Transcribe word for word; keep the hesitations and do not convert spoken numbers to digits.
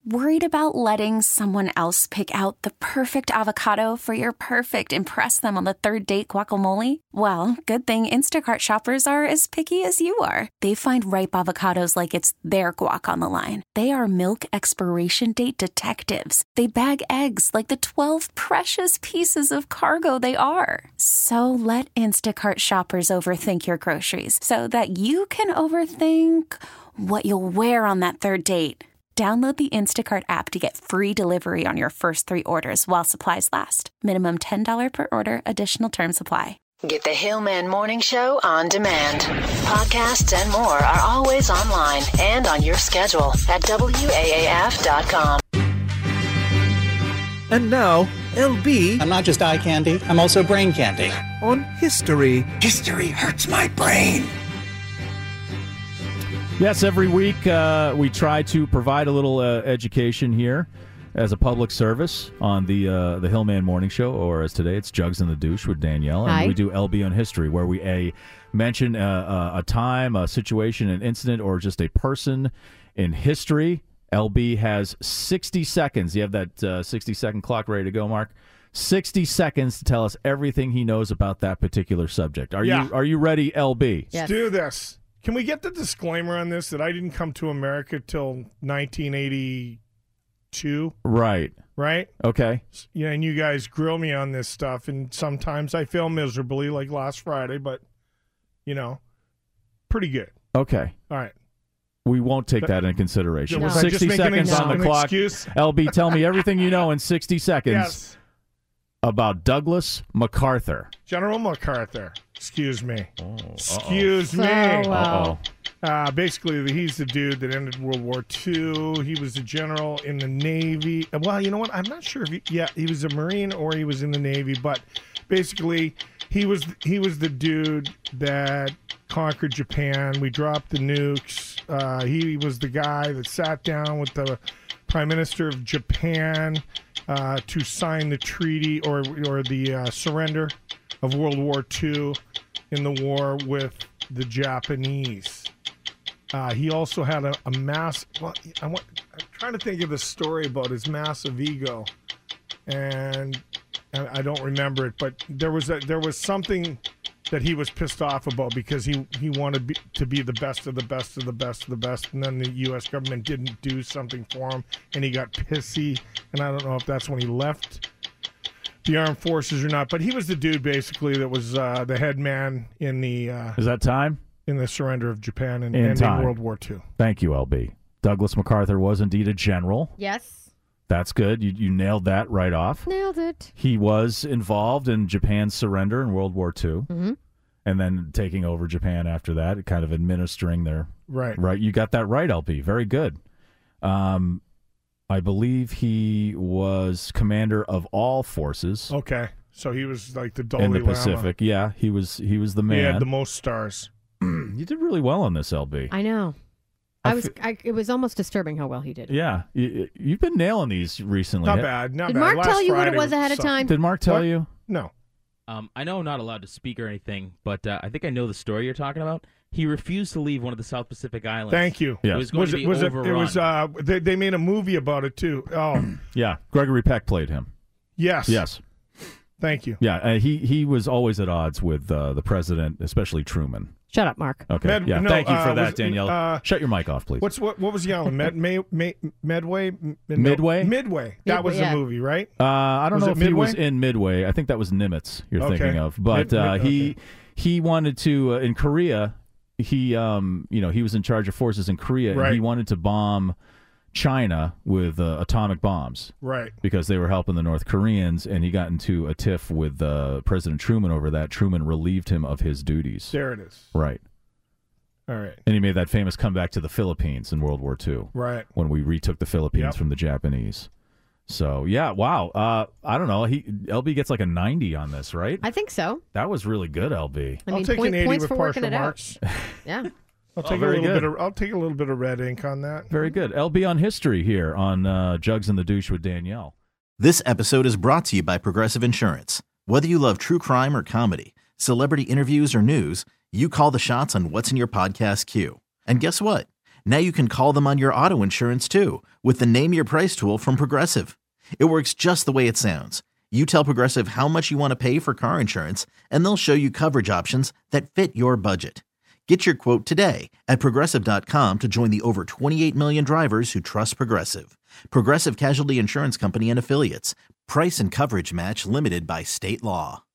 Worried about letting someone else pick out the perfect avocado for your perfect impress them on the third date guacamole? Well, good thing Instacart shoppers are as picky as you are. They find ripe avocados like it's their guac on the line. They are milk expiration date detectives. They bag eggs like the twelve precious pieces of cargo they are. So let Instacart shoppers overthink your groceries so that you can overthink what you'll wear on that third date. Download the Instacart app to get free delivery on your first three orders while supplies last. Minimum ten dollars per order. Additional terms apply. Get the Hillman Morning Show on demand. Podcasts and more are always online and on your schedule at W A A F dot com. And now, L B. I'm not just eye candy, I'm also brain candy. On history. History hurts my brain. Yes, every week uh, we try to provide a little uh, education here as a public service on the uh, the Hillman Morning Show, or as today, it's Jugs in the Douche with Danielle. Hi. And we do L B on history, where we a mention a, a, a time, a situation, an incident, or just a person in history. L B has sixty seconds. You have that uh, sixty-second clock ready to go, Mark? sixty seconds to tell us everything he knows about that particular subject. Are Yeah. you Are you ready, L B? Let's do this. Can we get the disclaimer on this that I didn't come to America till nineteen eighty-two? Right. Right? Okay. Yeah, and you guys grill me on this stuff, and sometimes I fail miserably, like last Friday, but, you know, pretty good. Okay. All right. We won't take that into consideration. Was I just sixty making seconds an- on an the clock. excuse? L B, tell me everything you know in sixty seconds Yes. about Douglas MacArthur. General MacArthur. Excuse me. Oh, Excuse uh-oh. me. Oh, wow. Uh, basically, he's the dude that ended World War Two. He was a general in the Navy. Well, you know what? I'm not sure if he, yeah, he was a Marine or he was in the Navy, but basically, he was he was the dude that conquered Japan. We dropped the nukes. Uh, he was the guy that sat down with the Prime Minister of Japan uh, to sign the treaty or or the uh, surrender of World War Two in the war with the Japanese. Uh, he also had a, a mass. Well, I want, I'm trying to think of the story about his massive ego, and, and I don't remember it. But there was a, there was something that he was pissed off about because he he wanted be, to be the best of the best of the best of the best, and then the U S government didn't do something for him, and he got pissy. And I don't know if that's when he left the armed forces or not, but he was the dude basically that was uh, the head man in the uh, Is that time? in the surrender of Japan and In ending time. World War Two. Thank you, L B. Douglas MacArthur was indeed a general. Yes. That's good. You, you nailed that right off. Nailed it. He was involved in Japan's surrender in World War Two, Mm-hmm. and then taking over Japan after that, kind of administering their... Right. Right. You got that right, L B. Very good. Um, I believe he was commander of all forces Okay, so he was like the Dalai in the Lama. Pacific. Yeah, he was he was the He man. had the most stars. You did really well on this, L B. I know. I I was. fe- I, it was almost disturbing how well he did. Yeah, you, you've been nailing these recently. Not bad, not Did bad. Mark Last tell you what it Friday was ahead of sucked. time? Did Mark tell What? you? No. Um, I know I'm not allowed to speak or anything, but uh, I think I know the story you're talking about. He refused to leave one of the South Pacific Islands. Thank you. Yeah. It was going Was to it? be Was it? overrun. It was. Uh, they, they made a movie about it too. Oh, Yeah, Gregory Peck played him. yes. Yes. Thank you. Yeah, uh, he he was always at odds with uh, the president, especially Truman. Shut up, Mark. Okay. Med- yeah. no, Thank you for uh, that, was- Danielle. uh, Shut your mic off, please. What's what? What was the island? Med, May, May, Medway. M- no, Midway? Midway. That Midway, was yeah. the movie, right? Uh, I don't Was know it if he was Midway? in Midway. I think that was Nimitz you're Okay. thinking of. But Mid- uh, mid- he okay. he wanted to uh, in Korea. He um you know he was in charge of forces in Korea, Right. and he wanted to bomb China with uh, atomic bombs Right. because they were helping the North Koreans, and he got into a tiff with uh, President Truman over that. Truman relieved him of his duties. There it is. Right. All right. And he made that famous comeback to the Philippines in World War Two. Right. When we retook the Philippines Yep. from the Japanese. So, yeah, wow. Uh, I don't know. He L B gets like a ninety on this, right? I think so. That was really good, L B. I I'll mean, take point, an eighty points with for working partial it marks. out. Yeah. I'll Oh, take a very little good. bit of. I'll take a little bit of red ink on that. Very good. L B on history here on uh, Jugs in the Douche with Danielle. This episode is brought to you by Progressive Insurance. Whether you love true crime or comedy, celebrity interviews or news, you call the shots on what's in your podcast queue. And guess what? Now you can call them on your auto insurance too with the Name Your Price tool from Progressive. It works just the way it sounds. You tell Progressive how much you want to pay for car insurance, and they'll show you coverage options that fit your budget. Get your quote today at Progressive dot com to join the over twenty-eight million drivers who trust Progressive. Progressive Casualty Insurance Company and Affiliates. Price and coverage match limited by state law.